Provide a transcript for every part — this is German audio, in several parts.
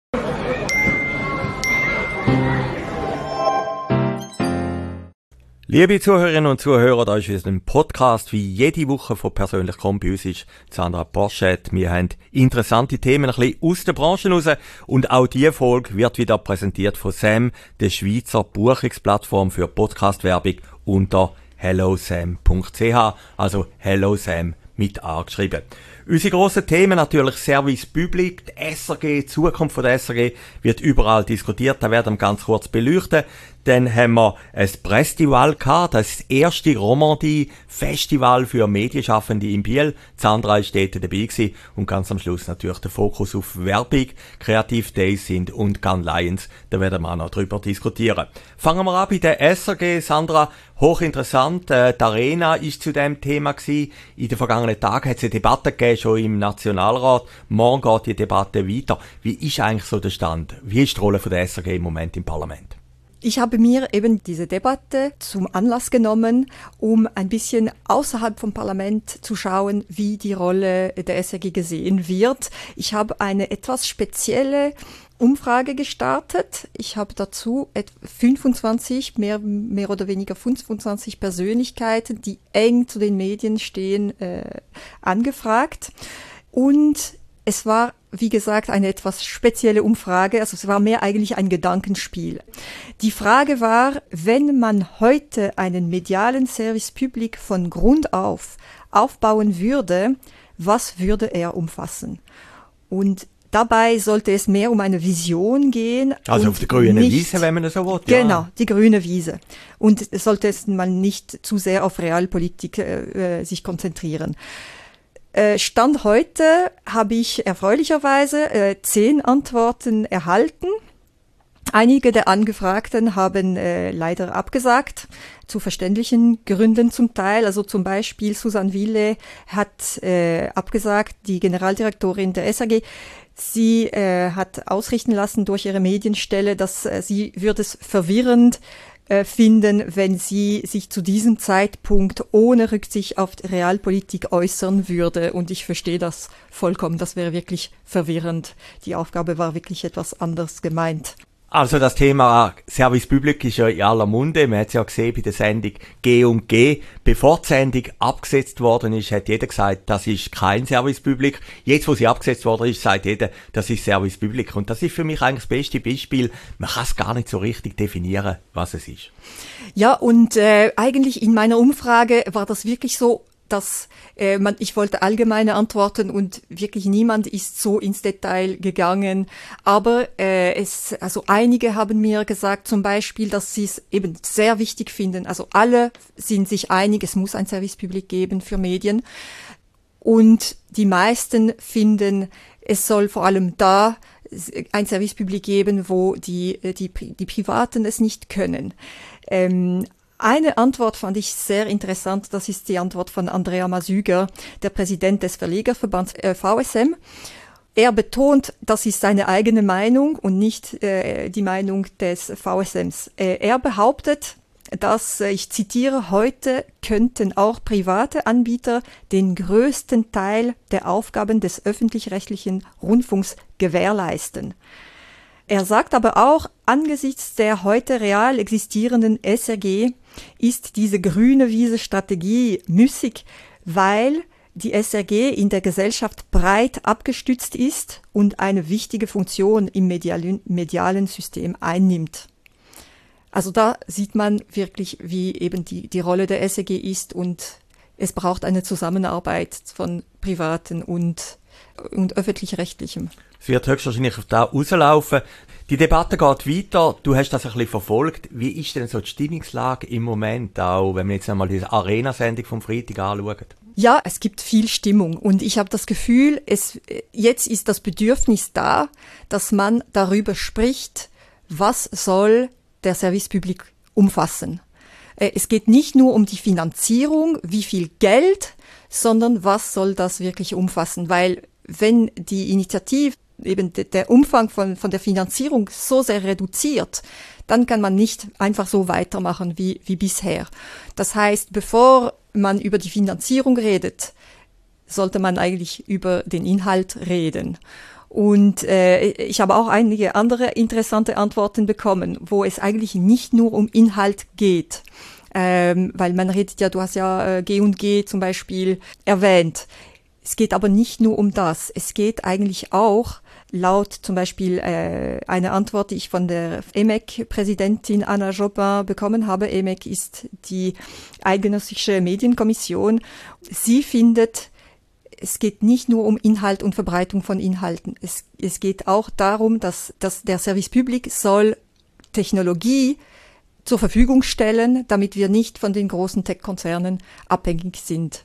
Liebe Zuhörerinnen und Zuhörer, da ist wieder ein Podcast, wie jede Woche von Persönlich kommt. Bei uns ist Sandra Porschet. Wir haben interessante Themen ein bisschen aus der Branche raus. Und auch diese Folge wird wieder präsentiert von Sam, der Schweizer Buchungsplattform für Podcast-Werbung unter hellosam.ch. Also HelloSam mit A geschrieben. Unsere grossen Themen natürlich Service Public, die SRG, die Zukunft von der SRG wird überall diskutiert, da werden wir ganz kurz beleuchten. Dann haben wir ein Festival gehabt, das erste Romandie-Festival für Medienschaffende in Biel. Sandra ist dort dabei gewesen. Und ganz am Schluss natürlich der Fokus auf Werbung, Creative Days sind und Gun Lions. Da werden wir auch noch drüber diskutieren. Fangen wir an bei der SRG. Sandra, hochinteressant. Die Arena ist zu dem Thema gewesen. In den vergangenen Tagen hat es eine Debatte gegeben, schon im Nationalrat. Morgen geht die Debatte weiter. Wie ist eigentlich so der Stand? Wie ist die Rolle von der SRG im Moment im Parlament? Ich habe mir eben diese Debatte zum Anlass genommen, um ein bisschen außerhalb vom Parlament zu schauen, wie die Rolle der SRG gesehen wird. Ich habe eine etwas spezielle Umfrage gestartet. Ich habe dazu 25, mehr oder weniger 25 Persönlichkeiten, die eng zu den Medien stehen, angefragt. Und es war, wie gesagt, eine etwas spezielle Umfrage, also es war mehr eigentlich ein Gedankenspiel. Die Frage war, wenn man heute einen medialen Service Public von Grund auf aufbauen würde, was würde er umfassen? Und dabei sollte es mehr um eine Vision gehen. Also auf der grünen Wiese, wenn man das so will. Ja. Genau, die grüne Wiese. Und sollte es man nicht zu sehr auf Realpolitik sich konzentrieren. Stand heute habe ich erfreulicherweise 10 Antworten erhalten. Einige der Angefragten haben leider abgesagt, zu verständlichen Gründen zum Teil. Also zum Beispiel Susanne Wille hat abgesagt, die Generaldirektorin der SRG. Sie hat ausrichten lassen durch ihre Medienstelle, dass sie würde es verwirrend finden, wenn sie sich zu diesem Zeitpunkt ohne Rücksicht auf Realpolitik äußern würde. Und ich verstehe das vollkommen. Das wäre wirklich verwirrend. Die Aufgabe war wirklich etwas anders gemeint. Also das Thema Service Public ist ja in aller Munde. Man hat es ja gesehen bei der Sendung G&G. Bevor die Sendung abgesetzt worden ist, hat jeder gesagt, das ist kein Service Public. Jetzt, wo sie abgesetzt worden ist, sagt jeder, das ist Service Public. Und das ist für mich eigentlich das beste Beispiel. Man kann es gar nicht so richtig definieren, was es ist. Ja, und eigentlich in meiner Umfrage war das wirklich so, dass ich wollte allgemeine Antworten und wirklich niemand ist so ins Detail gegangen. Aber also einige haben mir gesagt, zum Beispiel, dass sie es eben sehr wichtig finden. Also alle sind sich einig, es muss ein Service Public geben für Medien. Und die meisten finden, es soll vor allem da ein Service Public geben, wo die Privaten es nicht können. Eine Antwort fand ich sehr interessant, das ist die Antwort von Andrea Masüger, der Präsident des Verlegerverbands VSM. Er betont, das ist seine eigene Meinung und nicht die Meinung des VSMs. Er behauptet, dass, ich zitiere, heute könnten auch private Anbieter den größten Teil der Aufgaben des öffentlich-rechtlichen Rundfunks gewährleisten. Er sagt aber auch, angesichts der heute real existierenden SRG ist diese grüne Wiese-Strategie müßig, weil die SRG in der Gesellschaft breit abgestützt ist und eine wichtige Funktion im medialen System einnimmt. Also da sieht man wirklich, wie eben die Rolle der SRG ist und es braucht eine Zusammenarbeit von Privaten und öffentlich-rechtlichem. Es wird höchstwahrscheinlich auf da rauslaufen. Die Debatte geht weiter. Du hast das ein bisschen verfolgt. Wie ist denn so die Stimmungslage im Moment, auch wenn wir jetzt einmal diese Arena-Sendung vom Freitag anschauen? Ja, es gibt viel Stimmung und ich habe das Gefühl, jetzt ist das Bedürfnis da, dass man darüber spricht, was soll der Service Public umfassen. Es geht nicht nur um die Finanzierung, wie viel Geld, sondern was soll das wirklich umfassen, weil wenn die Initiative eben der Umfang von der Finanzierung so sehr reduziert, dann kann man nicht einfach so weitermachen wie bisher. Das heißt, bevor man über die Finanzierung redet, sollte man eigentlich über den Inhalt reden. Und ich habe auch einige andere interessante Antworten bekommen, wo es eigentlich nicht nur um Inhalt geht. Weil man redet ja, du hast ja G&G zum Beispiel erwähnt. Es geht aber nicht nur um das. Es geht eigentlich auch laut zum Beispiel eine Antwort, die ich von der EMEC-Präsidentin Anna Jobin bekommen habe. EMEC ist die Eidgenössische Medienkommission. Sie findet, es geht nicht nur um Inhalt und Verbreitung von Inhalten. Es geht auch darum, dass der Service Public soll Technologie zur Verfügung stellen, damit wir nicht von den großen Tech-Konzernen abhängig sind.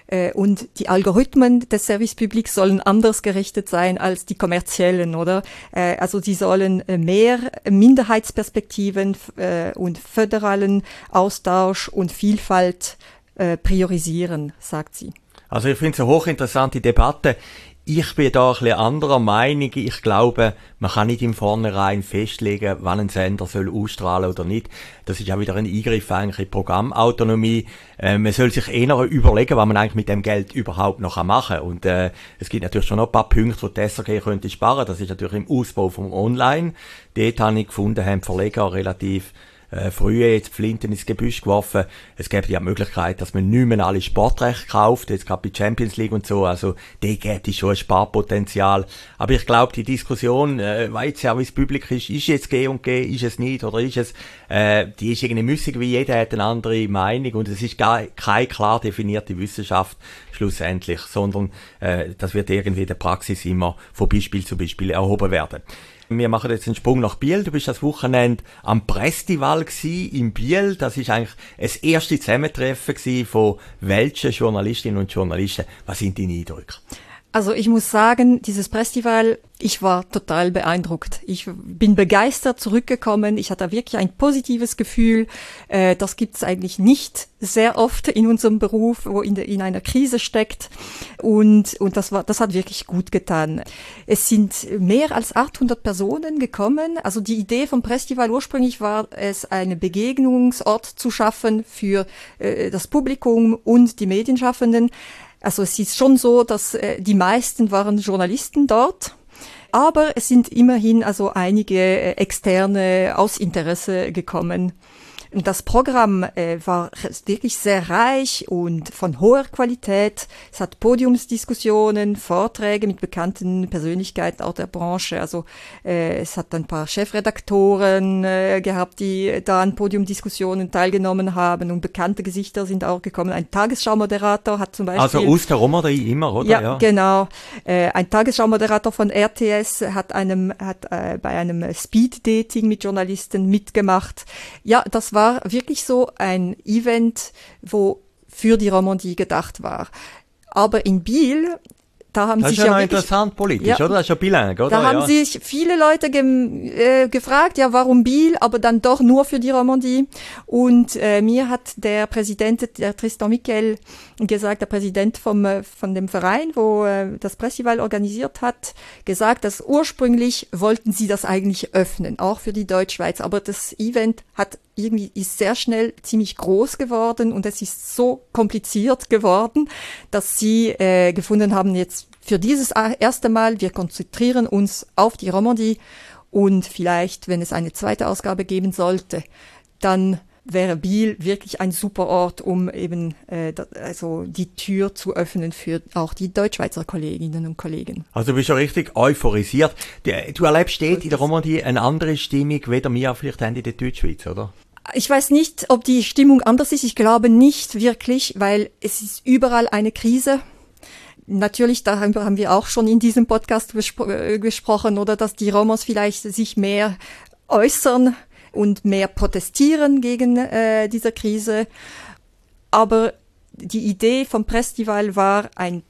Und die Algorithmen des Service Public sollen anders gerichtet sein als die kommerziellen, oder? Also sie sollen mehr Minderheitsperspektiven und föderalen Austausch und Vielfalt priorisieren, sagt sie. Also ich finde es eine hochinteressante Debatte. Ich bin da ein bisschen anderer Meinung. Ich glaube, man kann nicht im Vornherein festlegen, wann ein Sender soll ausstrahlen oder nicht. Das ist ja wieder ein Eingriff eigentlich in die Programmautonomie. Man soll sich eher überlegen, was man eigentlich mit dem Geld überhaupt noch machen kann. Und es gibt natürlich schon noch ein paar Punkte, wo die SRG könnte sparen. Das ist natürlich im Ausbau vom Online. Dort habe ich gefunden, haben die Verleger relativ früher jetzt Flinten ins Gebüsch geworfen. Es gäbe ja die Möglichkeit, dass man nicht mehr alle Sportrechte kauft, jetzt gerade bei Champions League und so, also da gäbe es schon ein Sparpotenzial. Aber ich glaube, die Diskussion, weiß ja, wie es publik ist jetzt G&G, ist es nicht, oder ist es, die ist irgendwie müßig, wie jeder hat eine andere Meinung und es ist keine klar definierte Wissenschaft schlussendlich, sondern das wird irgendwie in der Praxis immer von Beispiel zu Beispiel erhoben werden. Wir machen jetzt einen Sprung nach Biel. Du bist das Wochenende am Prestival in Biel. Das ist eigentlich das erste Zusammentreffen von welchen Journalistinnen und Journalisten. Was sind deine Eindrücke? Also ich muss sagen, dieses Festival, ich war total beeindruckt. Ich bin begeistert zurückgekommen. Ich hatte wirklich ein positives Gefühl. Das gibt's eigentlich nicht sehr oft in unserem Beruf, wo in einer Krise steckt. Und das hat wirklich gut getan. Es sind mehr als 800 Personen gekommen. Also die Idee vom Festival ursprünglich war es, einen Begegnungsort zu schaffen für das Publikum und die Medienschaffenden. Also es ist schon so, dass die meisten waren Journalisten dort, aber es sind immerhin also einige Externe aus Interesse gekommen. Und das Programm war wirklich sehr reich und von hoher Qualität. Es hat Podiumsdiskussionen, Vorträge mit bekannten Persönlichkeiten auch der Branche. Also es hat ein paar Chefredaktoren gehabt, die da an Podiumdiskussionen teilgenommen haben und bekannte Gesichter sind auch gekommen. Ein Tagesschau-Moderator hat zum Beispiel... Also aus der Romanderie immer, oder? Ja, genau. Ein Tagesschau-Moderator von RTS hat bei einem Speed-Dating mit Journalisten mitgemacht. Ja, das war wirklich so ein Event, wo für die Romandie gedacht war. Aber in Biel, da haben das sich ist ja wirklich, interessant politisch, ja, oder? Das ist ja bilingue, oder? Da haben sich viele Leute gefragt, ja, warum Biel, aber dann doch nur für die Romandie. Und mir hat der Präsident, der Tristan Miquel, gesagt, der Präsident von dem Verein, wo das Festival organisiert hat, gesagt, dass ursprünglich wollten sie das eigentlich öffnen, auch für die Deutschschweiz. Aber das Event ist sehr schnell ziemlich groß geworden und es ist so kompliziert geworden, dass sie gefunden haben, jetzt für dieses erste Mal, wir konzentrieren uns auf die Romandie und vielleicht, wenn es eine zweite Ausgabe geben sollte, dann wäre Biel wirklich ein super Ort, um eben also die Tür zu öffnen für auch die Deutschschweizer Kolleginnen und Kollegen. Also du bist ja richtig euphorisiert. Du erlebst dort in der Romandie eine andere Stimmung, weder wir vielleicht in der Deutschschweiz, oder? Ich weiß nicht, ob die Stimmung anders ist. Ich glaube nicht wirklich, weil es ist überall eine Krise. Natürlich, darüber haben wir auch schon in diesem Podcast gesprochen, oder dass die Romos vielleicht sich mehr äußern und mehr protestieren gegen diese Krise. Aber die Idee vom Festival war, ein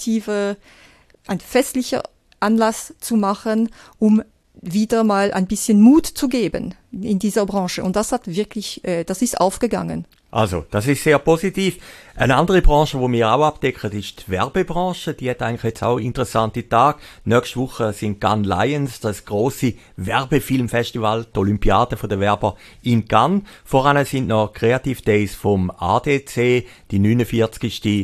festlicher Anlass zu machen, um wieder mal ein bisschen Mut zu geben in dieser Branche. Und das hat wirklich, das ist aufgegangen. Also, das ist sehr positiv. Eine andere Branche, die wir auch abdecken, ist die Werbebranche. Die hat eigentlich jetzt auch interessante Tage. Nächste Woche sind Cannes Lions, das grosse Werbefilmfestival, die Olympiade der Werber in Cannes. Voran sind noch Creative Days vom ADC, die 49.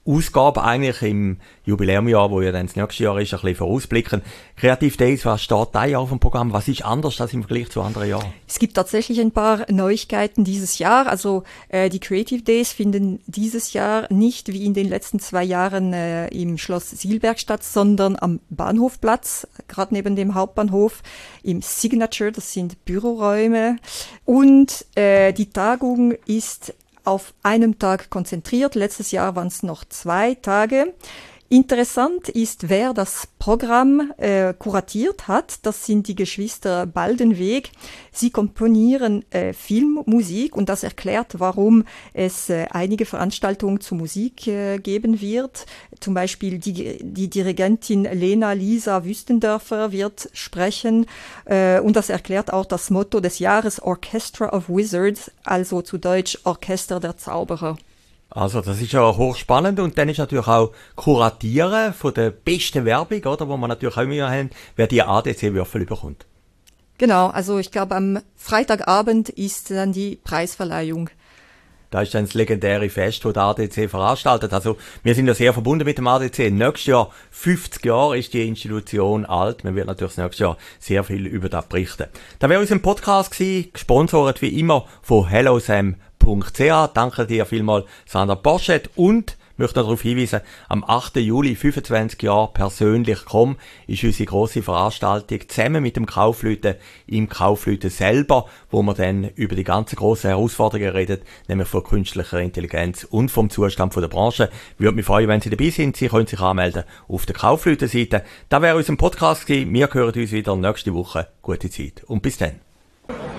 Ausgabe eigentlich im Jubiläumjahr, wo ja dann das nächste Jahr ist, ein bisschen vorausblicken. Creative Days, was steht da Jahr auf dem Programm? Was ist anders als im Vergleich zu anderen Jahren? Es gibt tatsächlich ein paar Neuigkeiten dieses Jahr. Also die Creative Days finden dieses Jahr nicht wie in den letzten 2 Jahren im Schloss Silberg statt, sondern am Bahnhofplatz, gerade neben dem Hauptbahnhof, im Signature, das sind Büroräume. Und die Tagung ist auf einem Tag konzentriert. Letztes Jahr waren es noch 2 Tage. Interessant ist, wer das Programm kuratiert hat. Das sind die Geschwister Baldenweg. Sie komponieren Filmmusik und das erklärt, warum es einige Veranstaltungen zur Musik geben wird. Zum Beispiel die Dirigentin Lena Lisa Wüstendörfer wird sprechen und das erklärt auch das Motto des Jahres Orchestra of Wizards, also zu Deutsch Orchester der Zauberer. Also das ist ja hochspannend und dann ist natürlich auch Kuratieren von der besten Werbung, oder, wo man natürlich auch immer haben, wer die ADC-Würfel bekommt. Genau, also ich glaube am Freitagabend ist dann die Preisverleihung. Da ist dann das legendäre Fest, das der ADC veranstaltet. Also wir sind ja sehr verbunden mit dem ADC. Nächstes Jahr, 50 Jahre, ist die Institution alt. Man wird natürlich nächstes Jahr sehr viel über das berichten. Da wäre unser Podcast gewesen, gesponsert wie immer von hellosam.ch. Danke dir vielmals, Sandra Porschett, und möchte noch darauf hinweisen, am 8. Juli, 25 Jahre persönlich kommen, ist unsere grosse Veranstaltung zusammen mit dem Kaufleuten im Kaufleuten selber, wo wir dann über die ganzen grossen Herausforderungen reden, nämlich von künstlicher Intelligenz und vom Zustand der Branche. Würde mich freuen, wenn Sie dabei sind. Sie können sich anmelden auf der Kaufleuten-Seite. Das wäre unser Podcast gewesen. Wir hören uns wieder nächste Woche. Gute Zeit und bis dann.